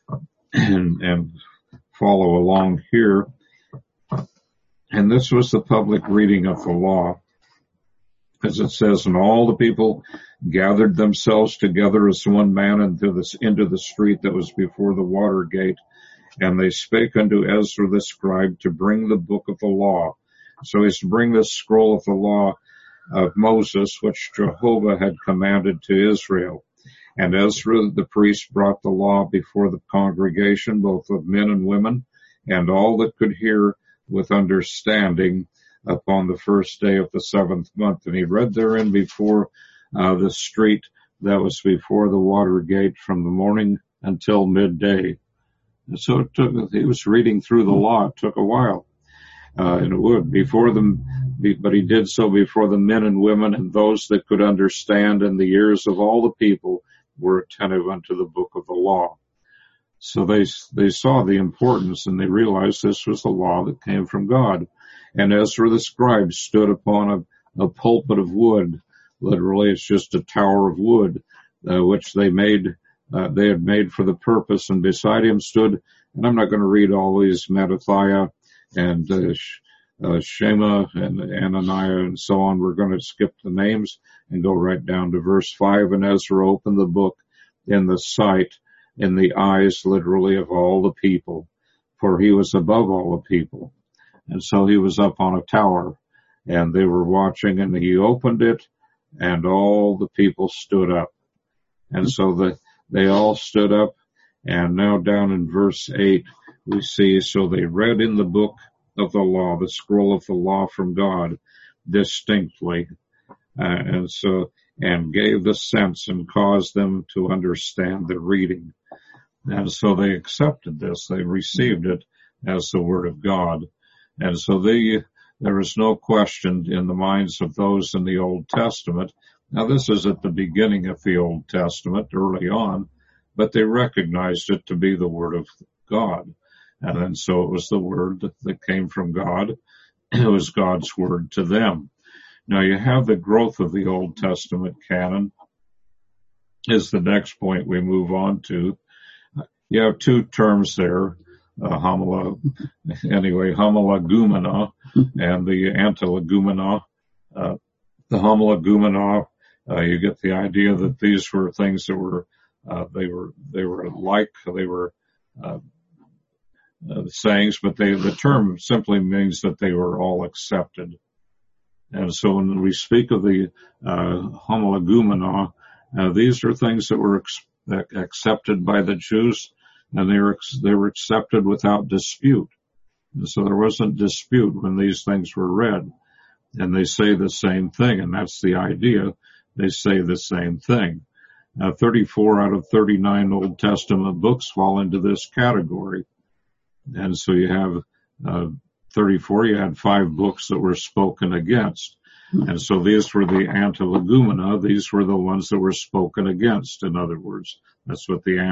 S1: follow along here. And this was the public reading of the law. As it says, and all the people gathered themselves together as one man into the street that was before the water gate. And they spake unto Ezra the scribe to bring the book of the law. So he's to bring this scroll of the law of Moses, which Jehovah had commanded to Israel. And Ezra the priest brought the law before the congregation, both of men and women, and all that could hear with understanding, upon the first day of the 7th month. And he read therein before the street that was before the water gate from the morning until midday. And so he was reading through the law. It took a while. And it would but he did so before the men and women and those that could understand, and the ears of all the people were attentive unto the book of the law. So they saw the importance, and they realized this was the law that came from God. And Ezra the scribe stood upon a pulpit of wood. Literally, it's just a tower of wood, which they had made for the purpose. And beside him stood, and I'm not going to read all these, Mattathiah and Shema and Ananiah and so on. We're going to skip the names and go right down to verse 5. And Ezra opened the book in the sight, in the eyes, literally, of all the people, for he was above all the people. And so he was up on a tower, and they were watching, and he opened it, and all the people stood up. And so they all stood up, and now down in verse 8, we see, so they read in the book of the law, the scroll of the law from God, distinctly, and gave the sense and caused them to understand the reading. And so they accepted this. They received it as the word of God. And so there is no question in the minds of those in the Old Testament. Now, this is at the beginning of the Old Testament, early on, but they recognized it to be the word of God. And then so it was the word that came from God. It was God's word to them. Now, you have the growth of the Old Testament canon is the next point we move on to. You have two terms there, homologumena and the antilegumena. The homologumena, you get the idea that these were things that were, they were sayings, but the term simply means that they were all accepted. And so when we speak of the homologumena, these are things that were accepted by the Jews, and they were accepted without dispute. And so there wasn't dispute when these things were read. And they say the same thing, and that's the idea. They say the same thing. 34 out of 39 Old Testament books fall into this category. And so you have 34, you had 5 books that were spoken against. And so these were the antilegumena. These were the ones that were spoken against. In other words, that's what the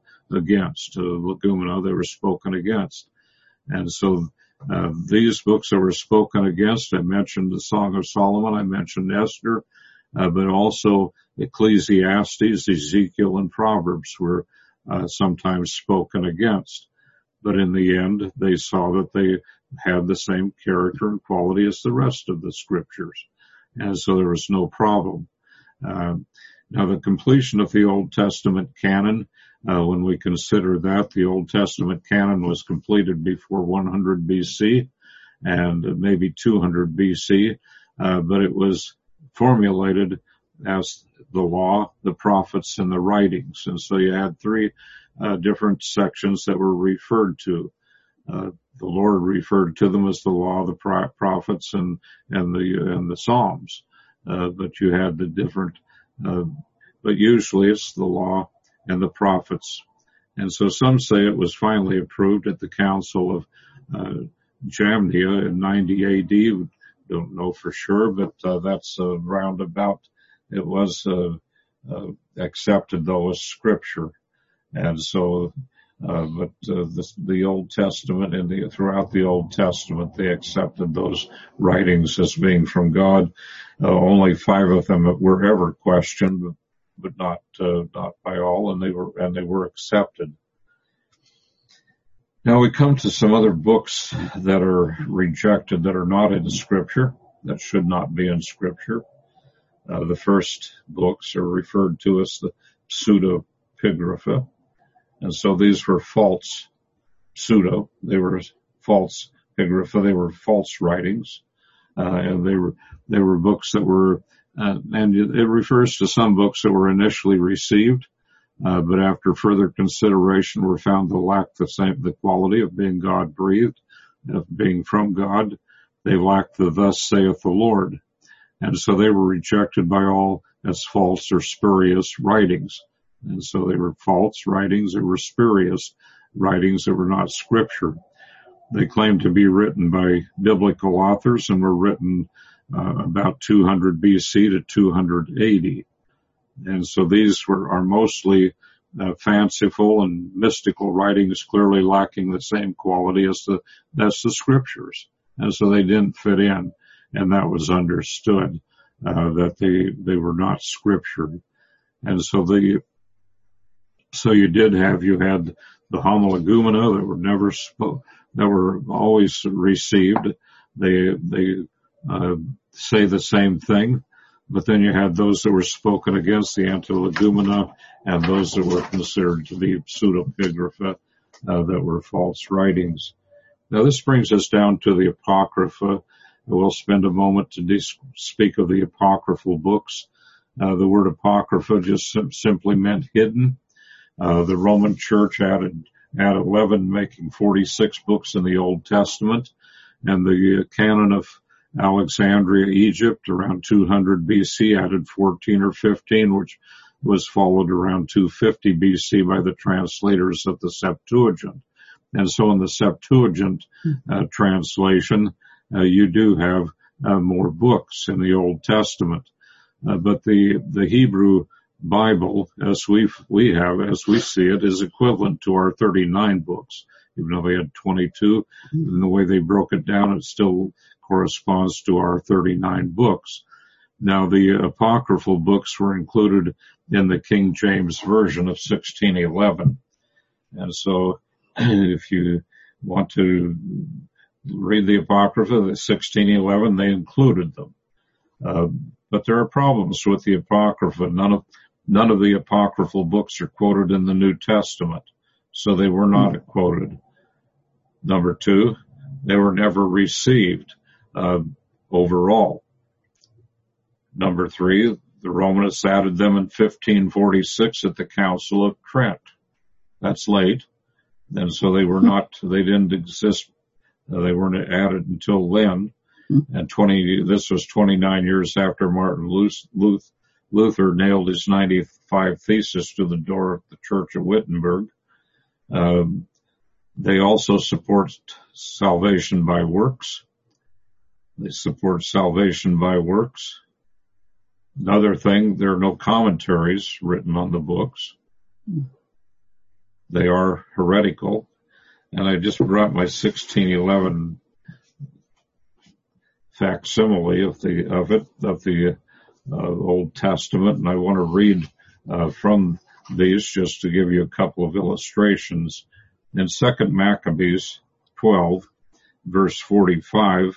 S1: legumena, they were spoken against. And so these books that were spoken against, I mentioned the Song of Solomon, I mentioned Esther, but also Ecclesiastes, Ezekiel, and Proverbs were sometimes spoken against. But in the end, they saw that they had the same character and quality as the rest of the scriptures. And so there was no problem. Now, the completion of the Old Testament canon, when we consider that, the Old Testament canon was completed before 100 BC and maybe 200 BC, but it was formulated as the law, the prophets, and the writings. And so you had 3 different sections that were referred to. The Lord referred to them as the law, the prophets, and the Psalms. But you had the different, but usually it's the law and the prophets. And so some say it was finally approved at the Council of Jamnia in 90 AD. Don't know for sure, but that's roundabout. It was accepted though as scripture. And so, the Old Testament and throughout the Old Testament, they accepted those writings as being from God. Only 5 of them were ever questioned, but not by all, and they were accepted. Now we come to some other books that are rejected, that are not in Scripture, that should not be in Scripture. The first books are referred to as the pseudepigrapha. And so these were false they were false pigrapha, they were false writings, and they were books that were, and it refers to some books that were initially received, but after further consideration were found to lack the quality of being God breathed, of being from God. They lacked the thus saith the Lord. And so they were rejected by all as false or spurious writings. And so they were false writings, they were spurious writings that were not scripture. They claimed to be written by biblical authors and were written about 200 BC to 280. And so these are mostly fanciful and mystical writings, clearly lacking the same quality as the scriptures. And so they didn't fit in, and that was understood, that they were not scripture. And so you had the Homologumena that were never that were always received. They say the same thing, but then you had those that were spoken against, the Antilegumena, and those that were considered to be pseudepigrapha, that were false writings. Now this brings us down to the Apocrypha. We'll spend a moment to speak of the apocryphal books. The word Apocrypha just simply meant hidden. The Roman Church had 11, making 46 books in the Old Testament, and the canon of Alexandria, Egypt, around 200 BC, added 14 or 15, which was followed around 250 BC by the translators of the Septuagint. And so in the Septuagint translation, you do have more books in the Old Testament. But the Hebrew Bible, as we see it, is equivalent to our 39 books. Even though they had 22, and the way they broke it down, it still corresponds to our 39 books. Now, the apocryphal books were included in the King James Version of 1611. And so, if you want to read the Apocrypha, the 1611, they included them. But there are problems with the Apocrypha. None of the apocryphal books are quoted in the New Testament, so they were not quoted. Number two, they were never received overall. Number three, the Romanists added them in 1546 at the Council of Trent. That's late, and so they didn't exist. They weren't added until then. And this was 29 years after Martin Luther nailed his 95 Thesis to the door of the Church of Wittenberg. They also support salvation by works. They support salvation by works. Another thing, there are no commentaries written on the books. They are heretical. And I just brought my 1611 facsimile of the Old Testament, and I want to read from these just to give you a couple of illustrations. In 2 Maccabees 12, verse 45,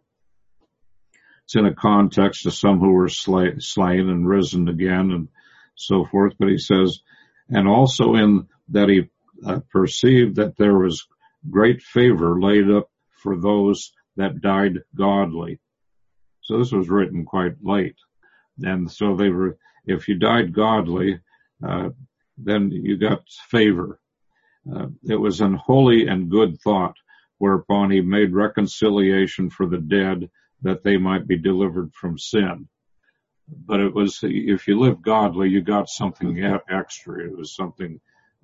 S1: it's in a context of some who were slain and risen again and so forth, but he says, and also in that he perceived that there was great favor laid up for those that died godly. So this was written quite late. And so if you died godly, then you got favor. It was an holy and good thought, whereupon he made reconciliation for the dead, that they might be delivered from sin. But it was, if you lived godly, you got something extra. It was something,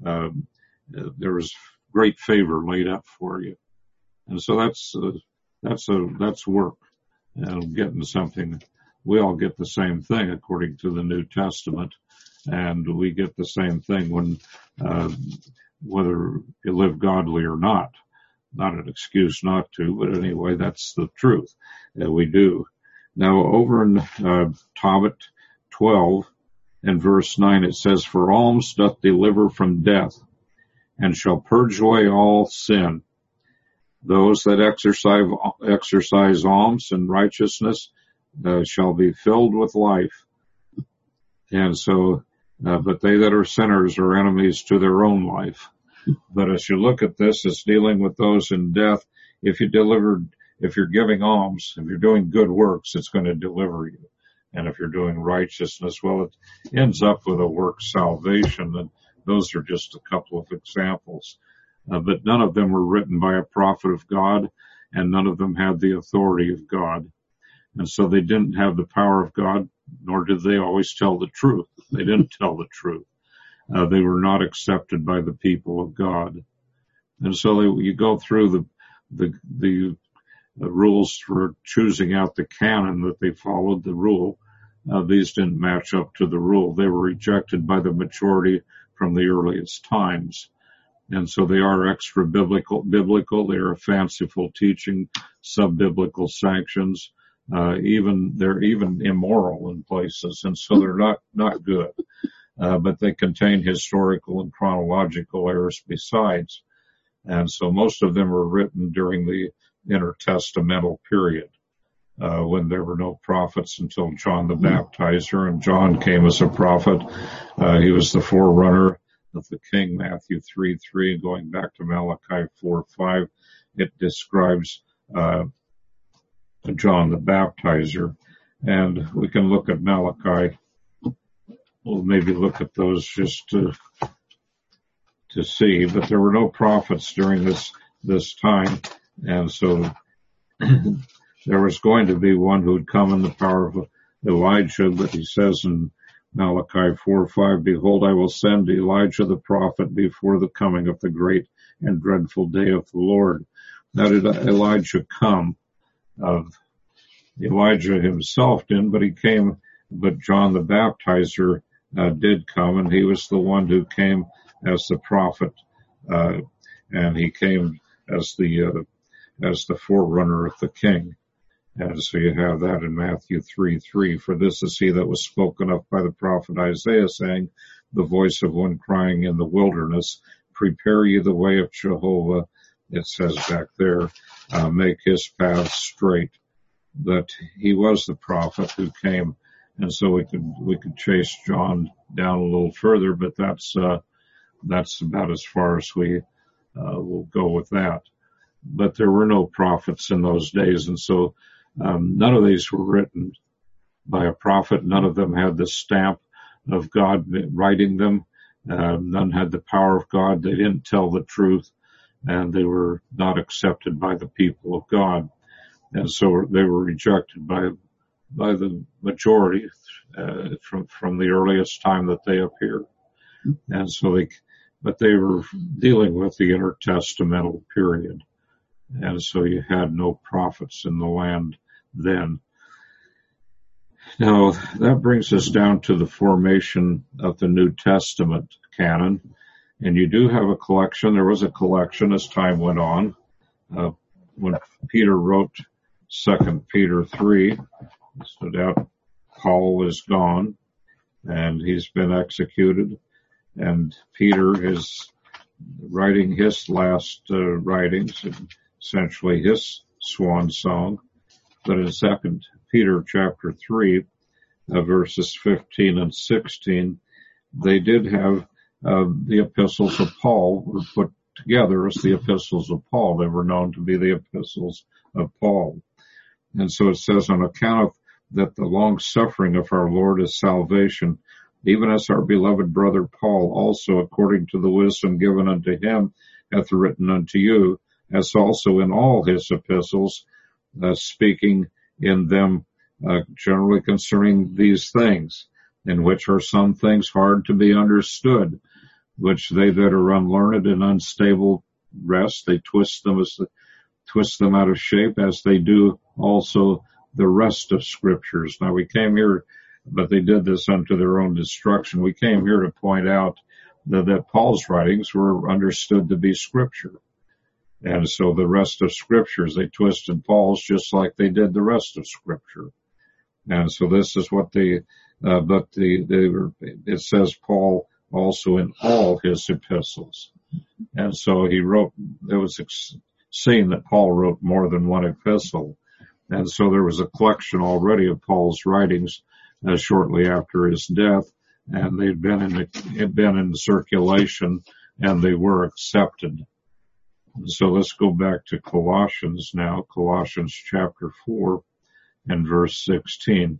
S1: there was great favor laid up for you. And so that's work. And getting something, we all get the same thing according to the New Testament. And we get the same thing when, whether you live godly or not. Not an excuse not to, but anyway, that's the truth that we do. Now, over in Tobit 12 and verse 9, it says, for alms doth deliver from death, and shall purge away all sin. Those that exercise alms and righteousness shall be filled with life. And so, but they that are sinners are enemies to their own life. But as you look at this, it's dealing with those in death. If you're giving alms, if you're doing good works, it's going to deliver you. And if you're doing righteousness, well, it ends up with a work salvation. And those are just a couple of examples. But none of them were written by a prophet of God, and none of them had the authority of God. And so they didn't have the power of God, nor did they always tell the truth. They didn't tell the truth. They were not accepted by the people of God. And so you go through the rules for choosing out the canon that they followed, the rule. These didn't match up to the rule. They were rejected by the majority from the earliest times. And so they are extra biblical. They are fanciful teaching, sub-biblical sanctions. They're even immoral in places. And so they're not good. But they contain historical and chronological errors besides. And so most of them were written during the intertestamental period, when there were no prophets until John the Baptizer, and John came as a prophet. He was the forerunner of the king, Matthew 3:3, going back to Malachi 4:5. It describes John the Baptizer. And we can look at Malachi. We'll maybe look at those just to see. But there were no prophets during this time. And so there was going to be one who would come in the power of Elijah, but he says in Malachi 4:5, "Behold, I will send Elijah the prophet before the coming of the great and dreadful day of the Lord." Now did Elijah come? Elijah himself didn't, but John the Baptizer did come, and he was the one who came as the prophet, and he came as the forerunner of the king. And so you have that in Matthew 3:3. "For this is he that was spoken of by the prophet Isaiah, saying, the voice of one crying in the wilderness, prepare ye the way of Jehovah." It says back there, make his path straight. That he was the prophet who came. And so we could chase John down a little further, but that's about as far as we will go with that. But there were no prophets in those days, and so none of these were written by a prophet. None of them had the stamp of God writing them. None had the power of God. They didn't tell the truth, and they were not accepted by the people of God. And so they were rejected by the majority from the earliest time that they appeared. And so but they were dealing with the intertestamental period. And so you had no prophets in the land then. Now, that brings us down to the formation of the New Testament canon. And you do have a collection. There was a collection as time went on. When Peter wrote 2 Peter 3, no doubt Paul is gone, and he's been executed. And Peter is writing his last writings, essentially his swan song. But in 2 Peter chapter 3, verses 15 and 16, they did have the epistles of Paul were put together as the epistles of Paul. They were known to be the epistles of Paul. And so it says, on account of that the long suffering of our Lord is salvation, even as our beloved brother Paul also, according to the wisdom given unto him, hath written unto you, as also in all his epistles, speaking in them generally concerning these things, in which are some things hard to be understood, which they that are unlearned and unstable wrest, they twist them out of shape, as they do also the rest of scriptures. Now we came here, but they did this unto their own destruction. We came here to point out that Paul's writings were understood to be scripture. And so the rest of scriptures, they twisted Paul's just like they did the rest of scripture. And so this is what it says Paul also in all his epistles. And so it was seen that Paul wrote more than one epistle. And so there was a collection already of Paul's writings shortly after his death, and they'd been in circulation, and they were accepted. So let's go back to Colossians now, Colossians chapter 4 and verse 16.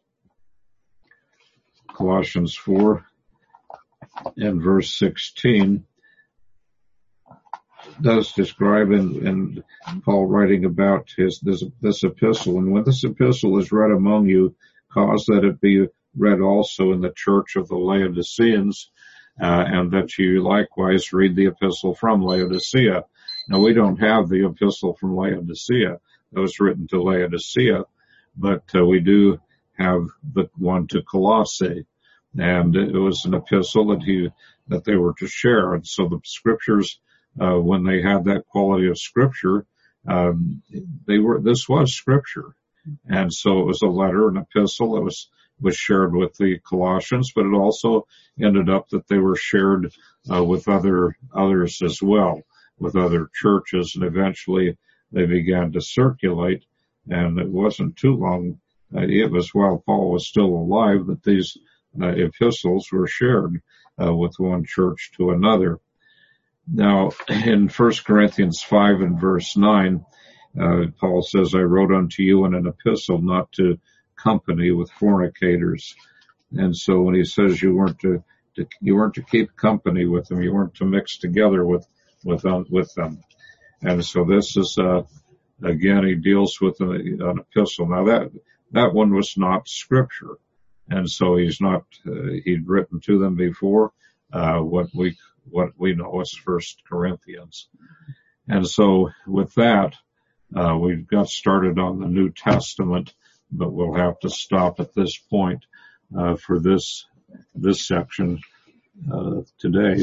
S1: Colossians 4 and verse 16. does describe in Paul writing about this epistle. And when this epistle is read among you, cause that it be read also in the church of the Laodiceans, and that you likewise read the epistle from Laodicea. Now, we don't have the epistle from Laodicea that was written to Laodicea, but we do have the one to Colossae, and it was an epistle that they were to share. And so the scriptures, when they had that quality of scripture, this was scripture. And so it was a letter, an epistle that was shared with the Colossians, but it also ended up that they were shared with others as well, with other churches, and eventually they began to circulate. And it wasn't too long, it was while Paul was still alive that these epistles were shared with one church to another. Now, in 1 Corinthians 5 and verse 9, Paul says, I wrote unto you in an epistle not to company with fornicators. And so when he says you weren't to keep company with them, you weren't to mix together with them. And so this is, again, he deals with an epistle. Now that one was not scripture. And so he'd written to them before, what we know as 1 Corinthians. And so with that, we've got started on the New Testament, but we'll have to stop at this point, for this section, today.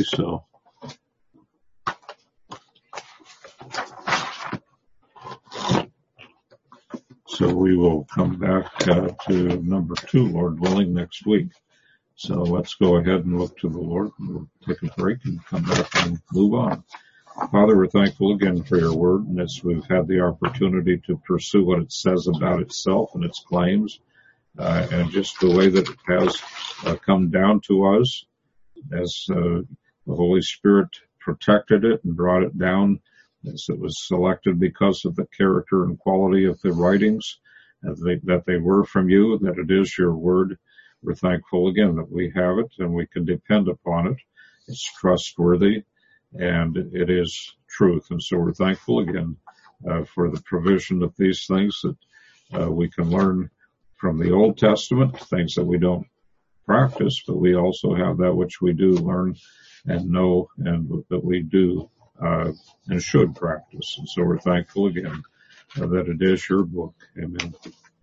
S1: So we will come back to number 2, Lord willing, next week. So let's go ahead and look to the Lord. We'll take a break and come back and move on. Father, we're thankful again for your word, and as we've had the opportunity to pursue what it says about itself and its claims, and just the way that it has come down to us as the Holy Spirit protected it and brought it down, as it was selected because of the character and quality of the writings, that they were from you, that it is your word. We're thankful again that we have it and we can depend upon it. It's trustworthy and it is truth. And so we're thankful again for the provision of these things that we can learn from the Old Testament, things that we don't practice, but we also have that which we do learn and know and that we do and should practice. And so we're thankful again that it is your book. Amen.